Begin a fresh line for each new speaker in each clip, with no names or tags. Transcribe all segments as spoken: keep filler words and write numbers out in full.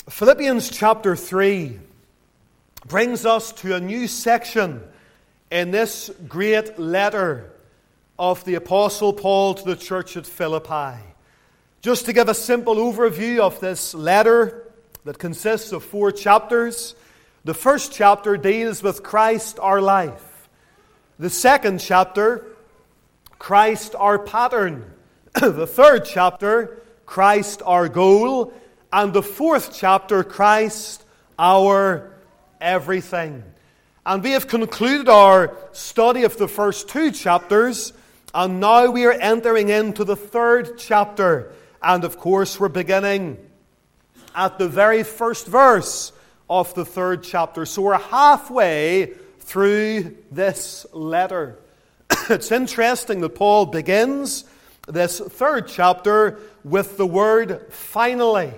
Philippians chapter three brings us to a new section in this great letter of the Apostle Paul to the church at Philippi. Just to give a simple overview of this letter that consists of four chapters. The first chapter deals with Christ our life. The second chapter, Christ our pattern. The third chapter, Christ our goal. And the fourth chapter, Christ our everything. And we have concluded our study of the first two chapters, and now we are entering into the third chapter. And of course, we're beginning at the very first verse of the third chapter. So we're halfway through this letter. It's interesting that Paul begins this third chapter with the word finally.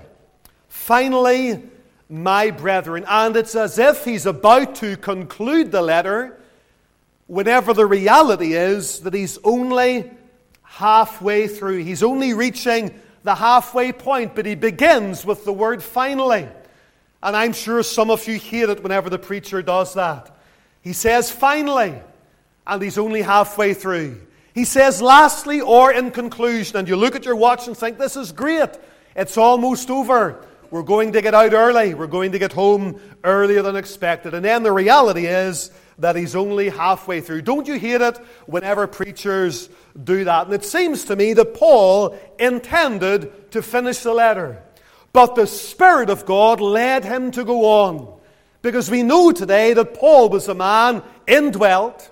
Finally, my brethren. And it's as if he's about to conclude the letter, whenever the reality is that he's only halfway through. He's only reaching the halfway point, but he begins with the word finally. And I'm sure some of you hate it whenever the preacher does that. He says finally, and he's only halfway through. He says lastly or in conclusion, and you look at your watch and think, this is great. It's almost over. We're going to get out early. We're going to get home earlier than expected. And then the reality is that he's only halfway through. Don't you hate it whenever preachers do that? And it seems to me that Paul intended to finish the letter, but the Spirit of God led him to go on. Because we know today that Paul was a man indwelt,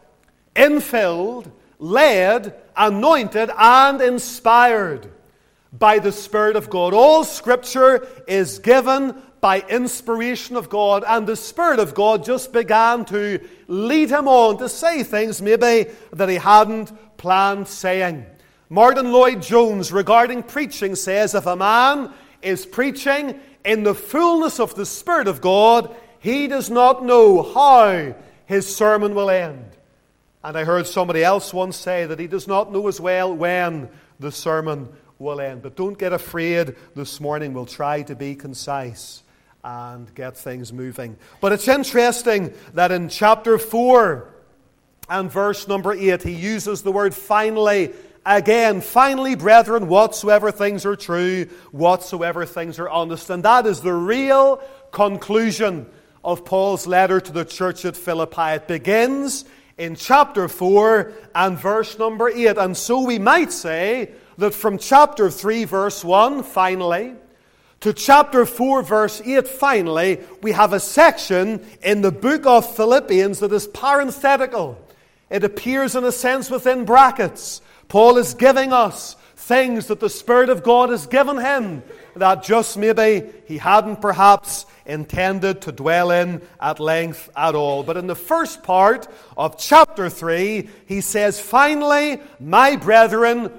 infilled, led, anointed, and inspired by the Spirit of God. All Scripture is given by inspiration of God, and the Spirit of God just began to lead him on to say things maybe that he hadn't planned saying. Martin Lloyd-Jones, regarding preaching, says, if a man is preaching in the fullness of the Spirit of God, he does not know how his sermon will end. And I heard somebody else once say that he does not know as well when the sermon will end. But don't get afraid this morning. We'll try to be concise and get things moving. But it's interesting that in chapter four and verse number eight, he uses the word finally again. Finally, brethren, whatsoever things are true, whatsoever things are honest. And that is the real conclusion of Paul's letter to the church at Philippi. It begins in chapter four and verse number eight. And so we might say that from chapter three, verse one, finally, to chapter four, verse eight, finally, we have a section in the book of Philippians that is parenthetical. It appears in a sense within brackets. Paul is giving us things that the Spirit of God has given him that just maybe he hadn't perhaps intended to dwell in at length at all. But in the first part of chapter three, he says, finally, my brethren,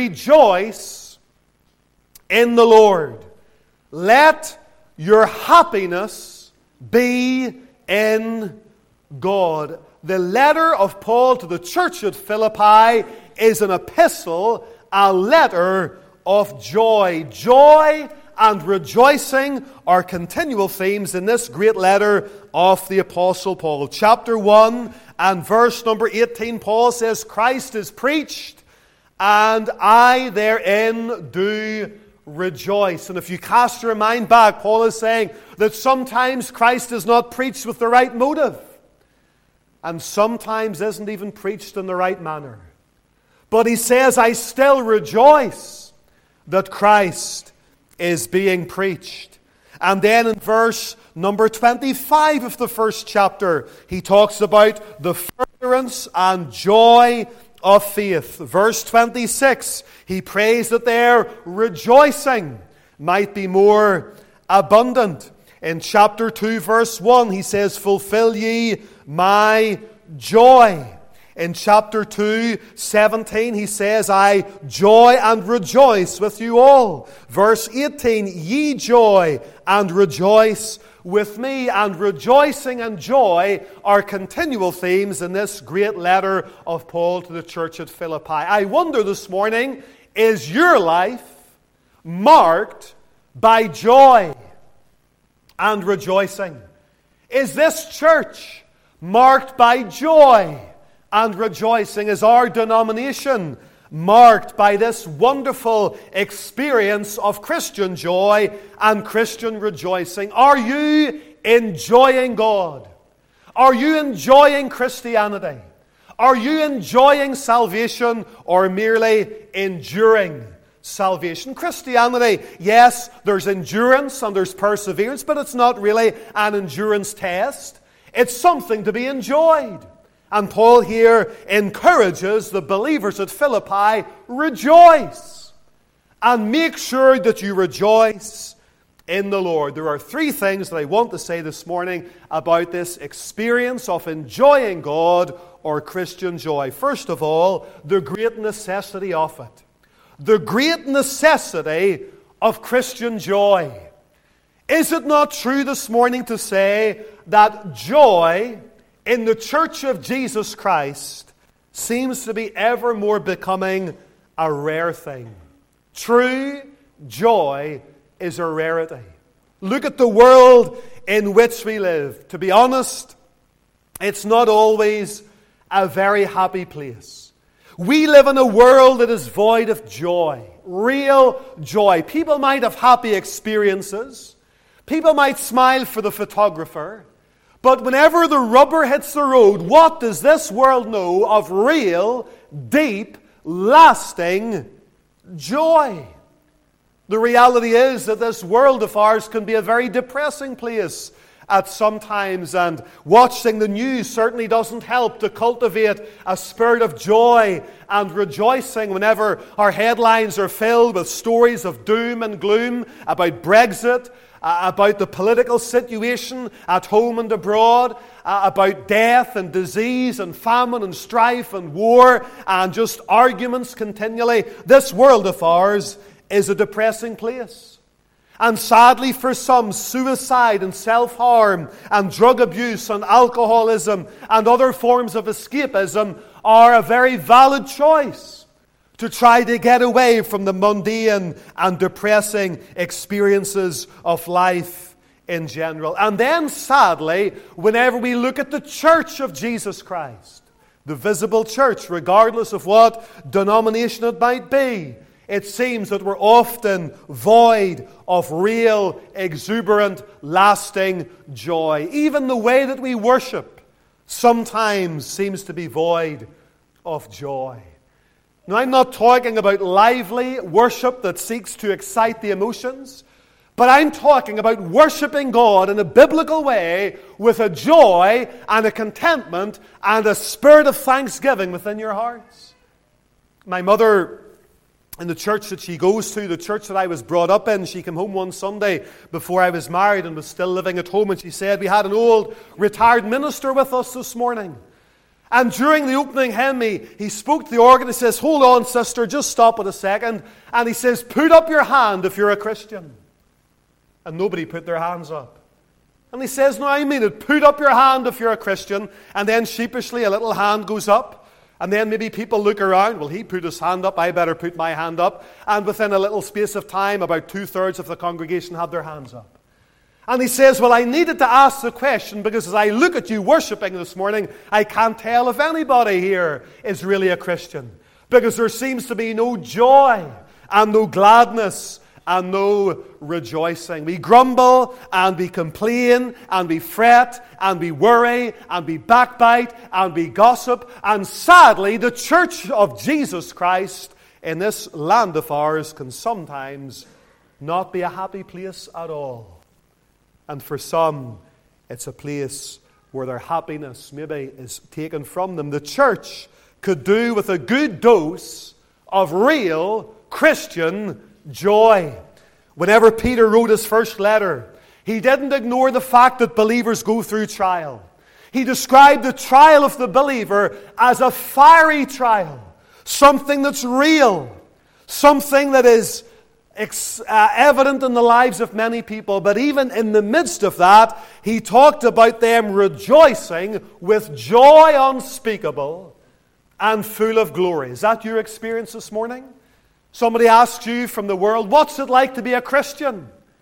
rejoice in the Lord. Let your happiness be in God. The letter of Paul to the church at Philippi is an epistle, a letter of joy. Joy and rejoicing are continual themes in this great letter of the Apostle Paul. Chapter one and verse number eighteen, Paul says, Christ is preached, and I therein do rejoice. And if you cast your mind back, Paul is saying that sometimes Christ is not preached with the right motive, and sometimes isn't even preached in the right manner. But he says, I still rejoice that Christ is being preached. And then in verse number twenty-five of the first chapter, he talks about the furtherance and joy of faith. Verse twenty-six, he prays that their rejoicing might be more abundant. In chapter two, verse one, he says, fulfill ye my joy. In chapter two, seventeen, he says, I joy and rejoice with you all. Verse eighteen, ye joy and rejoice with me. And rejoicing and joy are continual themes in this great letter of Paul to the church at Philippi. I wonder this morning, is your life marked by joy? and rejoicing? Is this church marked by joy and rejoicing? Is our denomination marked by this wonderful experience of Christian joy and Christian rejoicing? Are you enjoying God? Are you enjoying Christianity? Are you enjoying salvation or merely enduring salvation? Christianity, yes, there's endurance and there's perseverance, but it's not really an endurance test. It's something to be enjoyed. And Paul here encourages the believers at Philippi, rejoice. And make sure that you rejoice in the Lord. There are three things that I want to say this morning about this experience of enjoying God or Christian joy. First of all, the great necessity of it. The great necessity of Christian joy. Is it not true this morning to say that joy in the Church of Jesus Christ seems to be ever more becoming a rare thing? True joy is a rarity. Look at the world in which we live. To be honest, it's not always a very happy place. We live in a world that is void of joy, real joy. People might have happy experiences. People might smile for the photographer. But whenever the rubber hits the road, what does this world know of real, deep, lasting joy? The reality is that this world of ours can be a very depressing place at some times, and watching the news certainly doesn't help to cultivate a spirit of joy and rejoicing whenever our headlines are filled with stories of doom and gloom about Brexit, uh, about the political situation at home and abroad, uh, about death and disease and famine and strife and war and just arguments continually. This world of ours is a depressing place. And sadly for some, suicide and self-harm and drug abuse and alcoholism and other forms of escapism are a very valid choice to try to get away from the mundane and depressing experiences of life in general. And then sadly, whenever we look at the Church of Jesus Christ, the visible church, regardless of what denomination it might be, it seems that we're often void of real, exuberant, lasting joy. Even the way that we worship sometimes seems to be void of joy. Now, I'm not talking about lively worship that seeks to excite the emotions, but I'm talking about worshiping God in a biblical way with a joy and a contentment and a spirit of thanksgiving within your hearts. My mother, in the church that she goes to, the church that I was brought up in, she came home one Sunday before I was married and was still living at home, and she said, we had an old retired minister with us this morning. And during the opening hymn, he, he spoke to the organ. He says, hold on, sister, just stop it a second. And he says, put up your hand if you're a Christian. And nobody put their hands up. And he says, no, I mean it, put up your hand if you're a Christian. And then sheepishly a little hand goes up. And then maybe people look around. Well, he put his hand up, I better put my hand up. And within a little space of time, about two-thirds of the congregation had their hands up. And he says, well, I needed to ask the question because as I look at you worshiping this morning, I can't tell if anybody here is really a Christian. Because there seems to be no joy and no gladness and no rejoicing. We grumble and we complain and we fret and we worry and we backbite and we gossip. And sadly, the Church of Jesus Christ in this land of ours can sometimes not be a happy place at all. And for some, it's a place where their happiness maybe is taken from them. The church could do with a good dose of real Christian joy. Whenever Peter wrote his first letter, he didn't ignore the fact that believers go through trial. He described the trial of the believer as a fiery trial, something that's real, something that is Ex, uh, evident in the lives of many people. But even in the midst of that, he talked about them rejoicing with joy unspeakable and full of glory. Is that your experience this morning? Somebody asks you from the world, what's it like to be a Christian?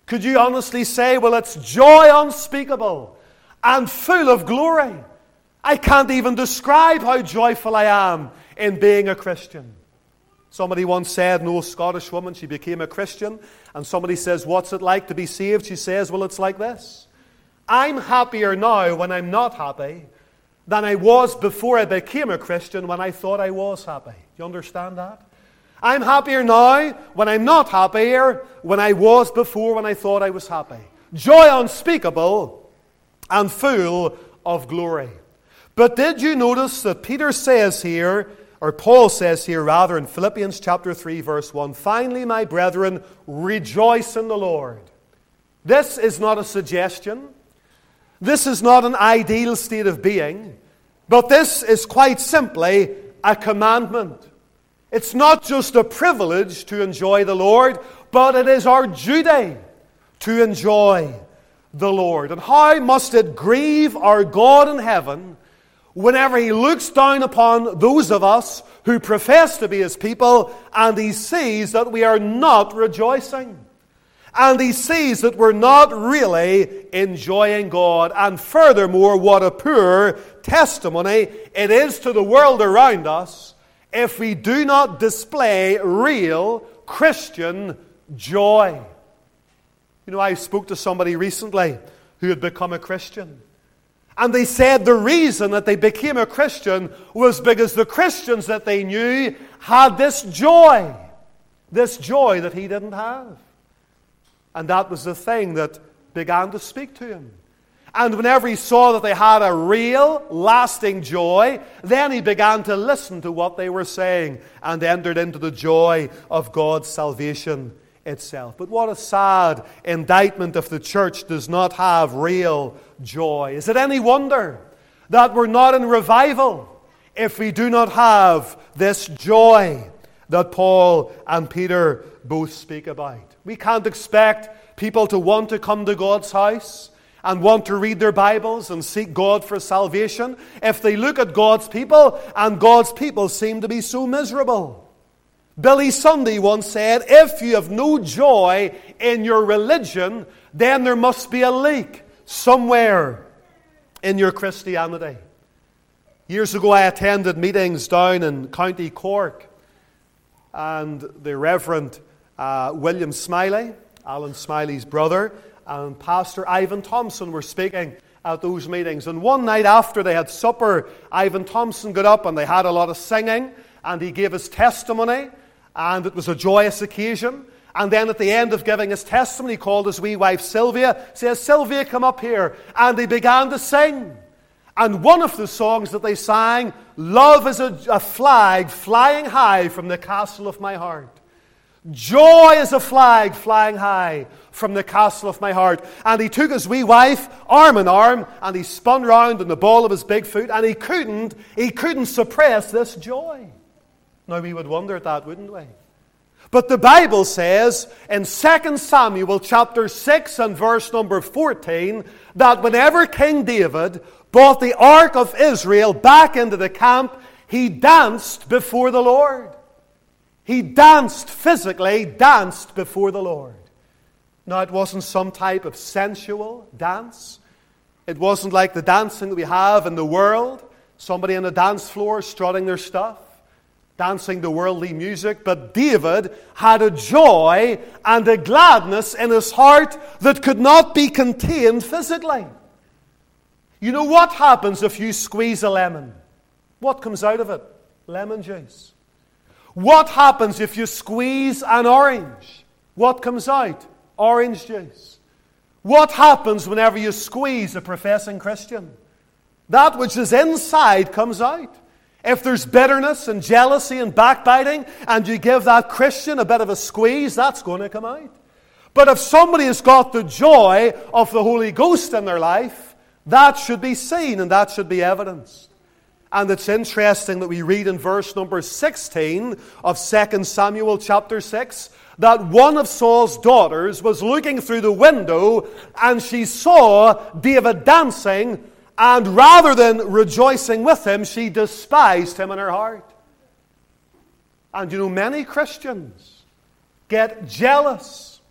Could you honestly say, well, it's joy unspeakable and full of glory? I can't even describe how joyful I am in being a Christian. Somebody once said, no Scottish woman, she became a Christian, and somebody says, what's it like to be saved? She says, well, it's like this. I'm happier now when I'm not happy than I was before I became a Christian when I thought I was happy. Do you understand that? I'm happier now when I'm not happier when I was before when I thought I was happy. Joy unspeakable and full of glory. But did you notice that Peter says here, or Paul says here rather in Philippians chapter three verse one, finally, my brethren, rejoice in the Lord. This is not a suggestion. This is not an ideal state of being. But this is quite simply a commandment. It's not just a privilege to enjoy the Lord, but it is our duty to enjoy the Lord. And how must it grieve our God in heaven whenever He looks down upon those of us who profess to be His people and He sees that we are not rejoicing. And He sees that we're not really enjoying God. And furthermore, what a poor testimony it is to the world around us if we do not display real Christian joy. You know, I spoke to somebody recently who had become a Christian. And they said the reason that they became a Christian was because the Christians that they knew had this joy. This joy that he didn't have. And that was the thing that began to speak to him. And whenever he saw that they had a real, lasting joy, then he began to listen to what they were saying and entered into the joy of God's salvation itself. But what a sad indictment if the church does not have real joy. Is it any wonder that we're not in revival if we do not have this joy that Paul and Peter both speak about? We can't expect people to want to come to God's house and want to read their Bibles and seek God for salvation if they look at God's people and God's people seem to be so miserable. Billy Sunday once said, if you have no joy in your religion, then there must be a leak somewhere in your Christianity. Years ago I attended meetings down in County Cork, and the Reverend uh, William Smiley, Alan Smiley's brother, and Pastor Ivan Thompson were speaking at those meetings. And one night after they had supper, Ivan Thompson got up and they had a lot of singing, and he gave his testimony, and it was a joyous occasion. And then at the end of giving his testimony, he called his wee wife Sylvia, says, Sylvia, come up here. And they began to sing. And one of the songs that they sang, love is a, a flag flying high from the castle of my heart. Joy is a flag flying high from the castle of my heart. And he took his wee wife arm in arm and he spun round in the ball of his big foot, and he couldn't, he couldn't suppress this joy. Now we would wonder at that, wouldn't we? But the Bible says in Second Samuel chapter six and verse number fourteen that whenever King David brought the ark of Israel back into the camp, he danced before the Lord. He danced, physically danced before the Lord. Now, it wasn't some type of sensual dance. It wasn't like the dancing that we have in the world. Somebody on a dance floor strutting their stuff, dancing to worldly music. But David had a joy and a gladness in his heart that could not be contained physically. You know what happens if you squeeze a lemon? What comes out of it? Lemon juice. What happens if you squeeze an orange? What comes out? Orange juice. What happens whenever you squeeze a professing Christian? That which is inside comes out. If there's bitterness and jealousy and backbiting, and you give that Christian a bit of a squeeze, that's going to come out. But if somebody has got the joy of the Holy Ghost in their life, that should be seen and that should be evidenced. And it's interesting that we read in verse number sixteen of Second Samuel chapter six that one of Saul's daughters was looking through the window and she saw David dancing, and rather than rejoicing with him, she despised him in her heart. And you know, many Christians get jealous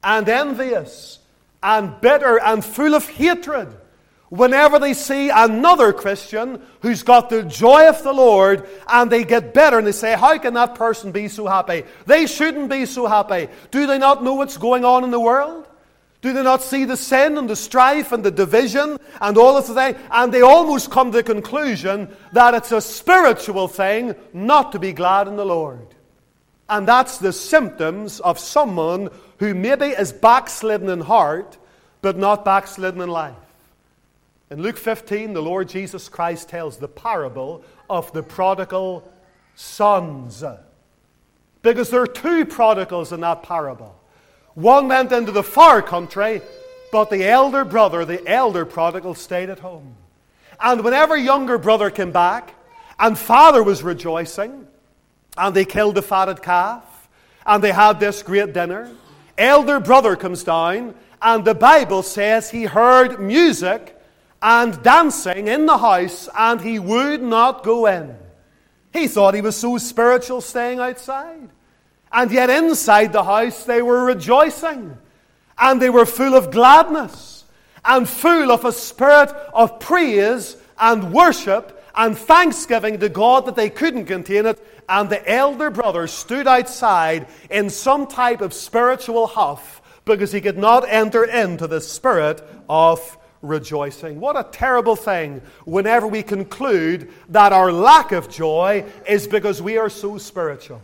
and envious and bitter and full of hatred whenever they see another Christian who's got the joy of the Lord, and they get bitter and they say, how can that person be so happy? They shouldn't be so happy. Do they not know what's going on in the world? Do they not see the sin and the strife and the division and all of the thing? And they almost come to the conclusion that it's a spiritual thing not to be glad in the Lord. And that's the symptoms of someone who maybe is backslidden in heart, but not backslidden in life. In Luke fifteen, the Lord Jesus Christ tells the parable of the prodigal sons. Because there are two prodigals in that parable. One went into the far country, but the elder brother, the elder prodigal, stayed at home. And whenever younger brother came back, and father was rejoicing, and they killed the fatted calf, and they had this great dinner, elder brother comes down, and the Bible says he heard music and dancing in the house, and he would not go in. He thought he was so spiritual staying outside. And yet inside the house they were rejoicing. And they were full of gladness. And full of a spirit of praise and worship and thanksgiving to God that they couldn't contain it. And the elder brother stood outside in some type of spiritual huff because he could not enter into the spirit of rejoicing. What a terrible thing whenever we conclude that our lack of joy is because we are so spiritual.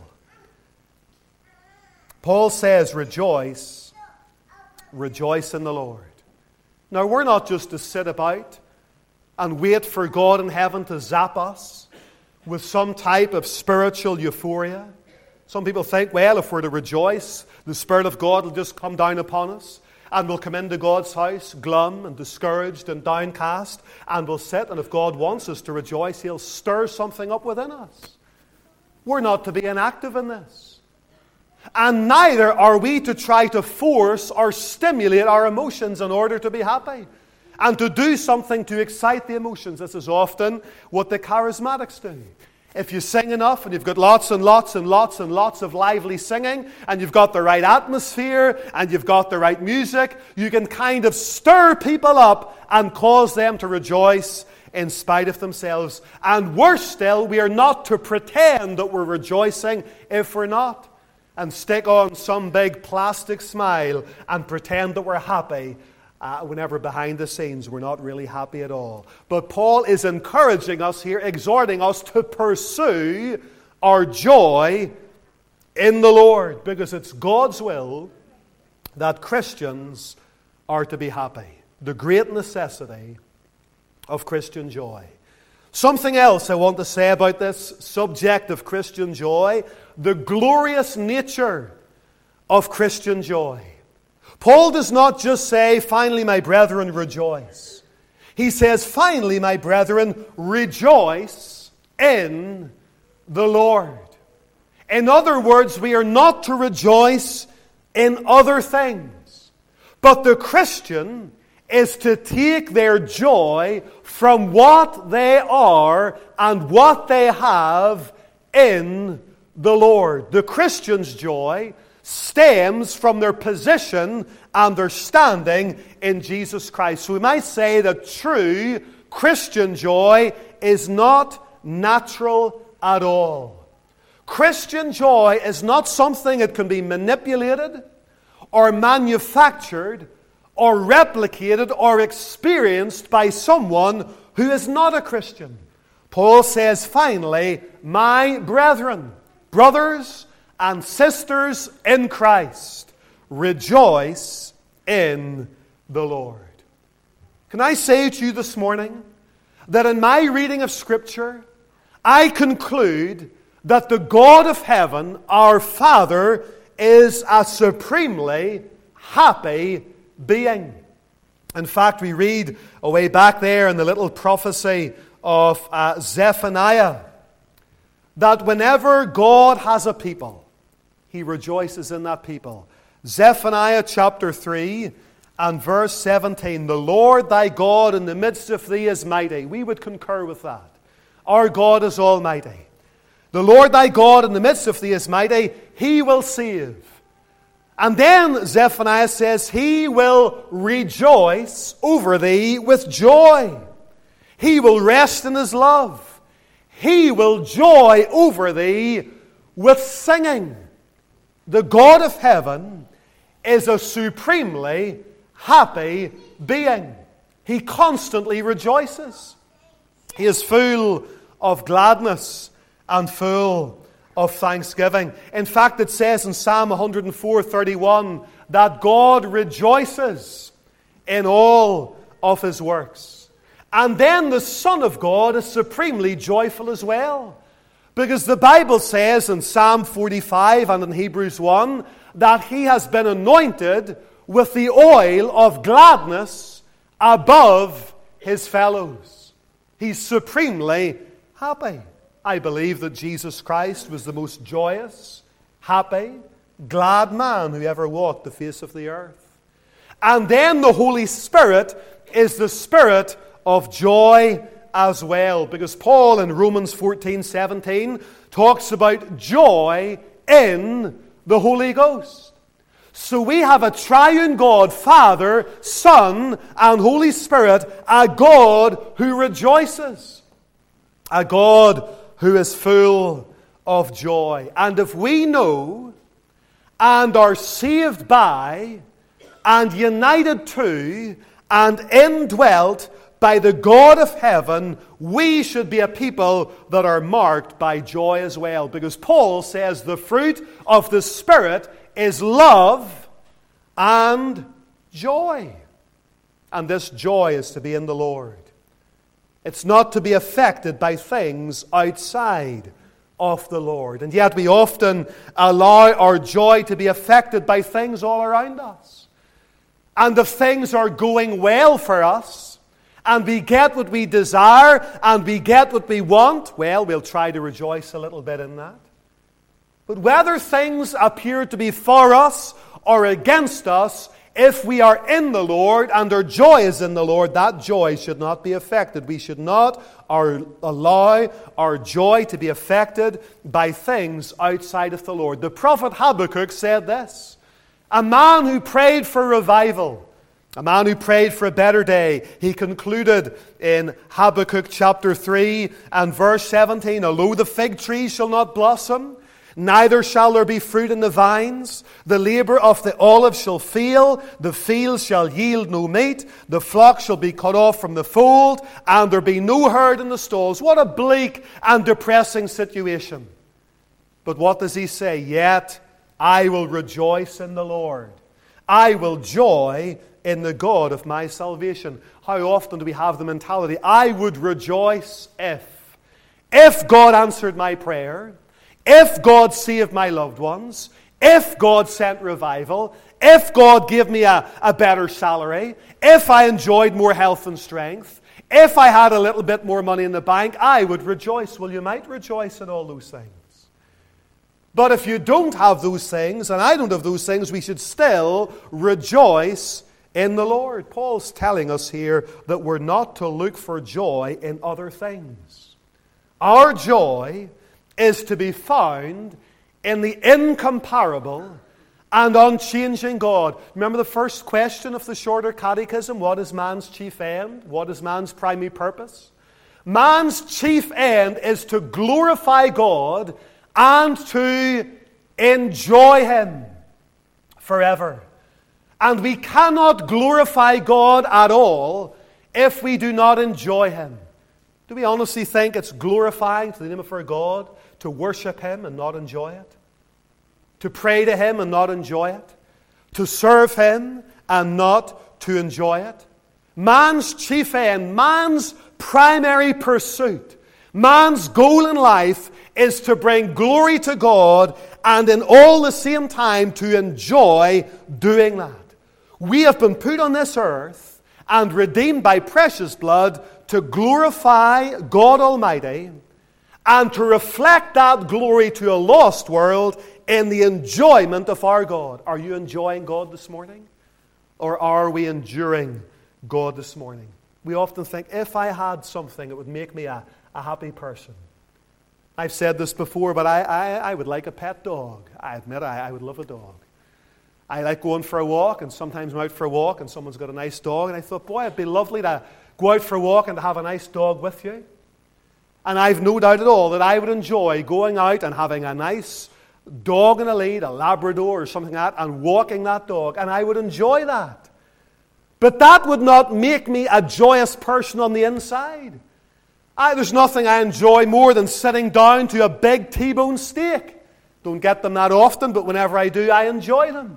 Paul says, rejoice, rejoice in the Lord. Now, we're not just to sit about and wait for God in heaven to zap us with some type of spiritual euphoria. Some people think, well, if we're to rejoice, the Spirit of God will just come down upon us, and we'll come into God's house glum and discouraged and downcast, and we'll sit, and if God wants us to rejoice, He'll stir something up within us. We're not to be inactive in this. And neither are we to try to force or stimulate our emotions in order to be happy and to do something to excite the emotions. This is often what the charismatics do. If you sing enough and you've got lots and lots and lots and lots of lively singing and you've got the right atmosphere and you've got the right music, you can kind of stir people up and cause them to rejoice in spite of themselves. And worse still, we are not to pretend that we're rejoicing if we're not, and stick on some big plastic smile and pretend that we're happy uh, whenever behind the scenes we're not really happy at all. But Paul is encouraging us here, exhorting us to pursue our joy in the Lord, because it's God's will that Christians are to be happy. The great necessity of Christian joy. Something else I want to say about this subject of Christian joy: the glorious nature of Christian joy. Paul does not just say, finally, my brethren, rejoice. He says, finally, my brethren, rejoice in the Lord. In other words, we are not to rejoice in other things, but the Christian is to take their joy from what they are and what they have in the Lord. The Christian's joy stems from their position and their standing in Jesus Christ. So we might say that true Christian joy is not natural at all. Christian joy is not something that can be manipulated or manufactured or replicated or experienced by someone who is not a Christian. Paul says, finally, my brethren, brothers and sisters in Christ, rejoice in the Lord. Can I say to you this morning that in my reading of Scripture, I conclude that the God of heaven, our Father, is a supremely happy being. In fact, we read away back there in the little prophecy of uh, Zephaniah that whenever God has a people, He rejoices in that people. Zephaniah chapter three and verse seventeen. The Lord thy God in the midst of thee is mighty. We would concur with that. Our God is almighty. The Lord thy God in the midst of thee is mighty. He will save. And then Zephaniah says, He will rejoice over thee with joy. He will rest in His love. He will joy over thee with singing. The God of heaven is a supremely happy being. He constantly rejoices. He is full of gladness and full of thanksgiving. In fact, it says in Psalm one oh four, thirty-one that God rejoices in all of His works. And then the Son of God is supremely joyful as well. Because the Bible says in Psalm forty-five and in Hebrews one that He has been anointed with the oil of gladness above His fellows. He's supremely happy. I believe that Jesus Christ was the most joyous, happy, glad man who ever walked the face of the earth. And then the Holy Spirit is the Spirit of joy as well. Because Paul in Romans fourteen, seventeen talks about joy in the Holy Ghost. So we have a triune God, Father, Son, and Holy Spirit, a God who rejoices. A God who is full of joy. And if we know and are saved by and united to and indwelt by the God of heaven, we should be a people that are marked by joy as well. Because Paul says the fruit of the Spirit is love and joy. And this joy is to be in the Lord. It's not to be affected by things outside of the Lord. And yet we often allow our joy to be affected by things all around us. And if things are going well for us, and we get what we desire, and we get what we want, well, we'll try to rejoice a little bit in that. But whether things appear to be for us or against us, if we are in the Lord and our joy is in the Lord, that joy should not be affected. We should not our, allow our joy to be affected by things outside of the Lord. The prophet Habakkuk said this, a man who prayed for revival, a man who prayed for a better day. He concluded in Habakkuk chapter three and verse seventeen, although the fig tree shall not blossom, neither shall there be fruit in the vines. The labor of the olive shall fail. The field shall yield no meat. The flock shall be cut off from the fold, and there be no herd in the stalls. What a bleak and depressing situation. But what does he say? Yet I will rejoice in the Lord. I will joy in the God of my salvation. How often do we have the mentality, I would rejoice if. If God answered my prayer, if God saved my loved ones, if God sent revival, if God gave me a, a better salary, if I enjoyed more health and strength, if I had a little bit more money in the bank, I would rejoice. Well, you might rejoice in all those things. But if you don't have those things, and I don't have those things, we should still rejoice in the Lord. Paul's telling us here that we're not to look for joy in other things. Our joy is to be found in the incomparable and unchanging God. Remember the first question of the shorter catechism? What is man's chief end? What is man's primary purpose? Man's chief end is to glorify God and to enjoy Him forever. And we cannot glorify God at all if we do not enjoy Him. Do we honestly think it's glorifying to the name of our God to worship Him and not enjoy it? To pray to Him and not enjoy it? To serve Him and not to enjoy it? Man's chief end, man's primary pursuit, man's goal in life is to bring glory to God and in all the same time to enjoy doing that. We have been put on this earth and redeemed by precious blood to glorify God Almighty and to reflect that glory to a lost world in the enjoyment of our God. Are you enjoying God this morning? Or are we enduring God this morning? We often think, if I had something, it would make me a, a happy person. I've said this before, but I, I, I would like a pet dog. I admit I, I would love a dog. I like going for a walk, and sometimes I'm out for a walk and someone's got a nice dog, and I thought, boy, it'd be lovely to go out for a walk and to have a nice dog with you. And I've no doubt at all that I would enjoy going out and having a nice dog in a lead, a Labrador or something like that, and walking that dog, and I would enjoy that. But that would not make me a joyous person on the inside. I, there's nothing I enjoy more than sitting down to a big T-bone steak. Don't get them that often, but whenever I do, I enjoy them.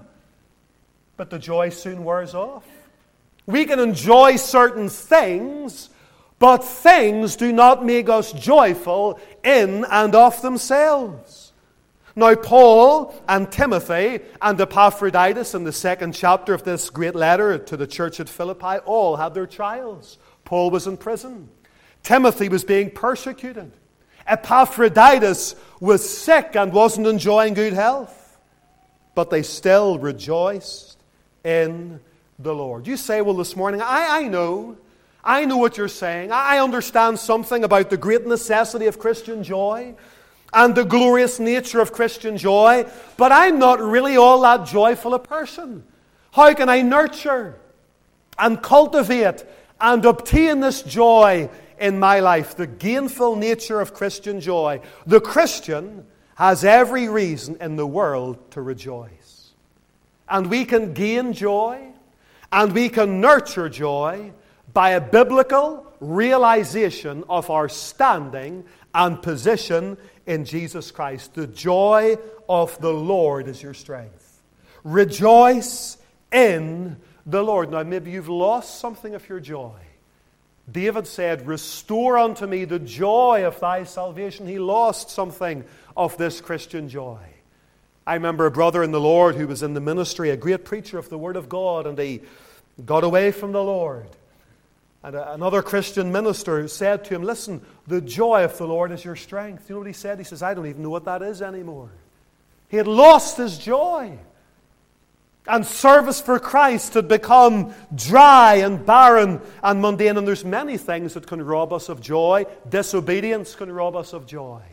But the joy soon wears off. We can enjoy certain things, but things do not make us joyful in and of themselves. Now, Paul and Timothy and Epaphroditus in the second chapter of this great letter to the church at Philippi all had their trials. Paul was in prison. Timothy was being persecuted. Epaphroditus was sick and wasn't enjoying good health. But they still rejoiced in the Lord. You say, well, this morning, I, I know. I know what you're saying. I understand something about the great necessity of Christian joy and the glorious nature of Christian joy, but I'm not really all that joyful a person. How can I nurture and cultivate and obtain this joy in my life? The gainful nature of Christian joy. The Christian has every reason in the world to rejoice. And we can gain joy and we can nurture joy by a biblical realization of our standing and position in Jesus Christ. The joy of the Lord is your strength. Rejoice in the Lord. Now, maybe you've lost something of your joy. David said, restore unto me the joy of thy salvation. He lost something of this Christian joy. I remember a brother in the Lord who was in the ministry, a great preacher of the Word of God, and he got away from the Lord. And another Christian minister said to him, listen, the joy of the Lord is your strength. You know what he said? He says, I don't even know what that is anymore. He had lost his joy. And service for Christ had become dry and barren and mundane. And there's many things that can rob us of joy. Disobedience can rob us of joy.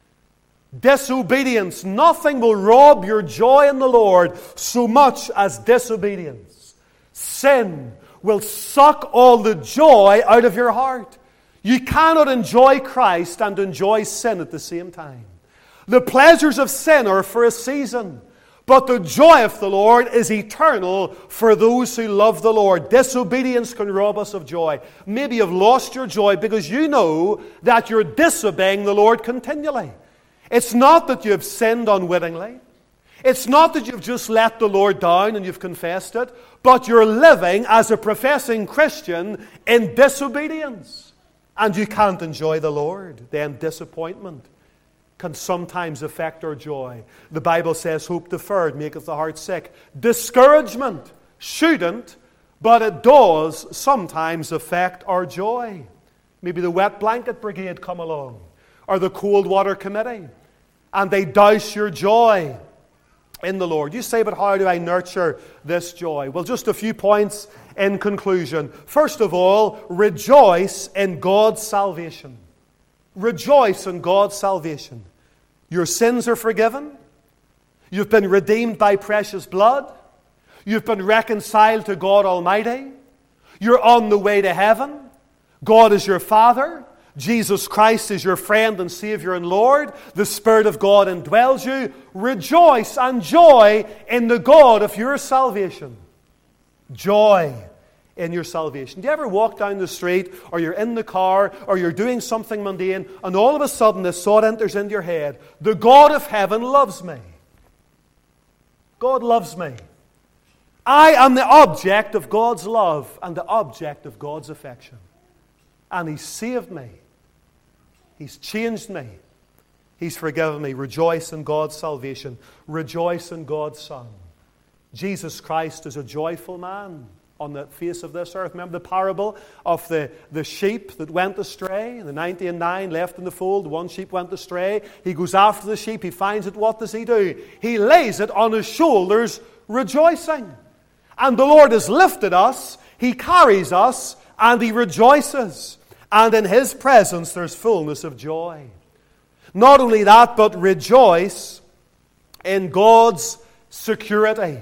Disobedience. Nothing will rob your joy in the Lord so much as disobedience. Sin will suck all the joy out of your heart. You cannot enjoy Christ and enjoy sin at the same time. The pleasures of sin are for a season, but the joy of the Lord is eternal for those who love the Lord. Disobedience can rob us of joy. Maybe you've lost your joy because you know that you're disobeying the Lord continually. It's not that you've sinned unwittingly. It's not that you've just let the Lord down and you've confessed it, but you're living as a professing Christian in disobedience. And you can't enjoy the Lord. Then disappointment can sometimes affect our joy. The Bible says, hope deferred maketh the heart sick. Discouragement shouldn't, but it does sometimes affect our joy. Maybe the wet blanket brigade come along, or the cold water committee, and they douse your joy in the Lord. You say, but how do I nurture this joy? Well, just a few points in conclusion. First of all, rejoice in God's salvation. Rejoice in God's salvation. Your sins are forgiven. You've been redeemed by precious blood. You've been reconciled to God Almighty. You're on the way to heaven. God is your Father. Jesus Christ is your friend and Savior and Lord. The Spirit of God indwells you. Rejoice and joy in the God of your salvation. Joy in your salvation. Do you ever walk down the street, or you're in the car, or you're doing something mundane, and all of a sudden this thought enters into your head, the God of heaven loves me. God loves me. I am the object of God's love and the object of God's affection. And He saved me. He's changed me. He's forgiven me. Rejoice in God's salvation. Rejoice in God's Son. Jesus Christ is a joyful man on the face of this earth. Remember the parable of the, the sheep that went astray? The ninety and nine left in the fold. One sheep went astray. He goes after the sheep. He finds it. What does he do? He lays it on his shoulders, rejoicing. And the Lord has lifted us. He carries us, and He rejoices. And in His presence there's fullness of joy. Not only that, but rejoice in God's security.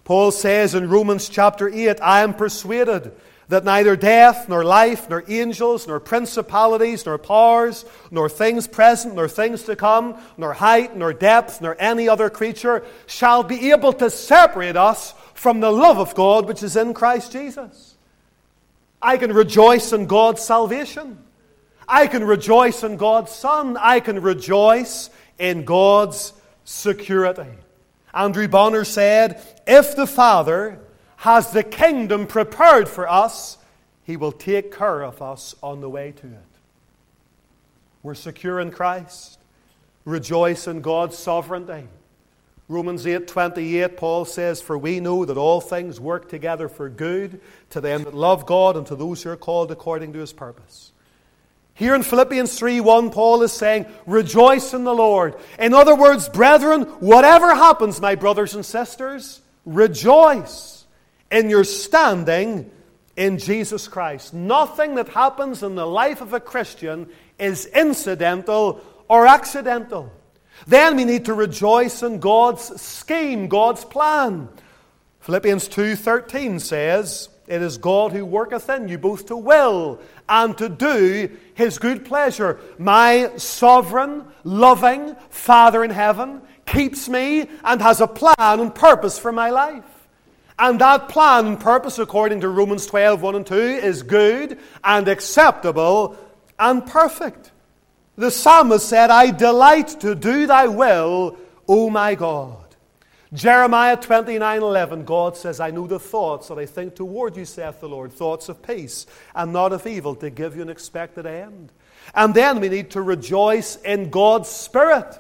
Paul says in Romans chapter eight, I am persuaded that neither death, nor life, nor angels, nor principalities, nor powers, nor things present, nor things to come, nor height, nor depth, nor any other creature shall be able to separate us from the love of God which is in Christ Jesus. I can rejoice in God's salvation. I can rejoice in God's Son. I can rejoice in God's security. Andrew Bonner said, if the Father has the kingdom prepared for us, He will take care of us on the way to it. We're secure in Christ. Rejoice in God's sovereignty. Romans eight twenty-eight, Paul says, for we know that all things work together for good to them that love God and to those who are called according to His purpose. Here in Philippians three one, Paul is saying, rejoice in the Lord. In other words, brethren, whatever happens, my brothers and sisters, rejoice in your standing in Jesus Christ. Nothing that happens in the life of a Christian is incidental or accidental. Then we need to rejoice in God's scheme, God's plan. Philippians two thirteen says, it is God who worketh in you both to will and to do His good pleasure. My sovereign, loving Father in heaven keeps me and has a plan and purpose for my life. And that plan and purpose, according to Romans twelve one and two, is good and acceptable and perfect. The psalmist said, I delight to do thy will, O my God. Jeremiah twenty-nine eleven, God says, I know the thoughts that I think toward you, saith the Lord, thoughts of peace and not of evil, to give you an expected end. And then we need to rejoice in God's Spirit.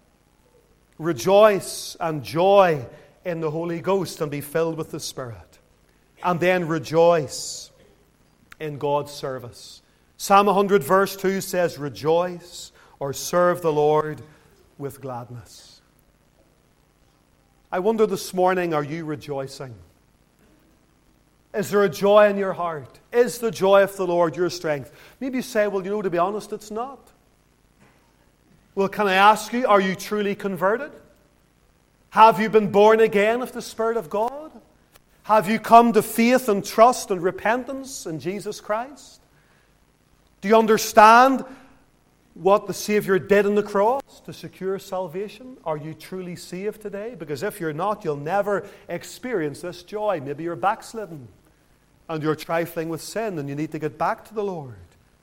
Rejoice and joy in the Holy Ghost and be filled with the Spirit. And then rejoice in God's service. Psalm one hundred verse two says, rejoice or serve the Lord with gladness. I wonder this morning, are you rejoicing? Is there a joy in your heart? Is the joy of the Lord your strength? Maybe you say, well, you know, to be honest, it's not. Well, can I ask you, are you truly converted? Have you been born again of the Spirit of God? Have you come to faith and trust and repentance in Jesus Christ? Do you understand what the Savior did on the cross to secure salvation? Are you truly saved today? Because if you're not, you'll never experience this joy. Maybe you're backslidden and you're trifling with sin and you need to get back to the Lord.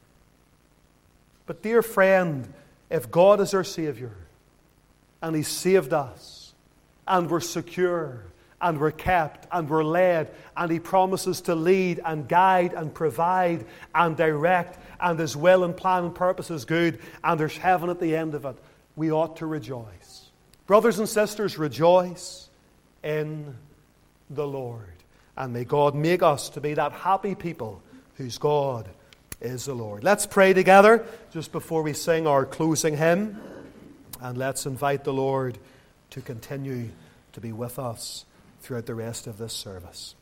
But dear friend, if God is our Savior and He saved us and we're secure and we're kept and we're led and He promises to lead and guide and provide and direct and His will and plan and purpose is good and there's heaven at the end of it, we ought to rejoice. Brothers and sisters, rejoice in the Lord. And may God make us to be that happy people whose God is the Lord. Let's pray together just before we sing our closing hymn. And let's invite the Lord to continue to be with us throughout the rest of this service.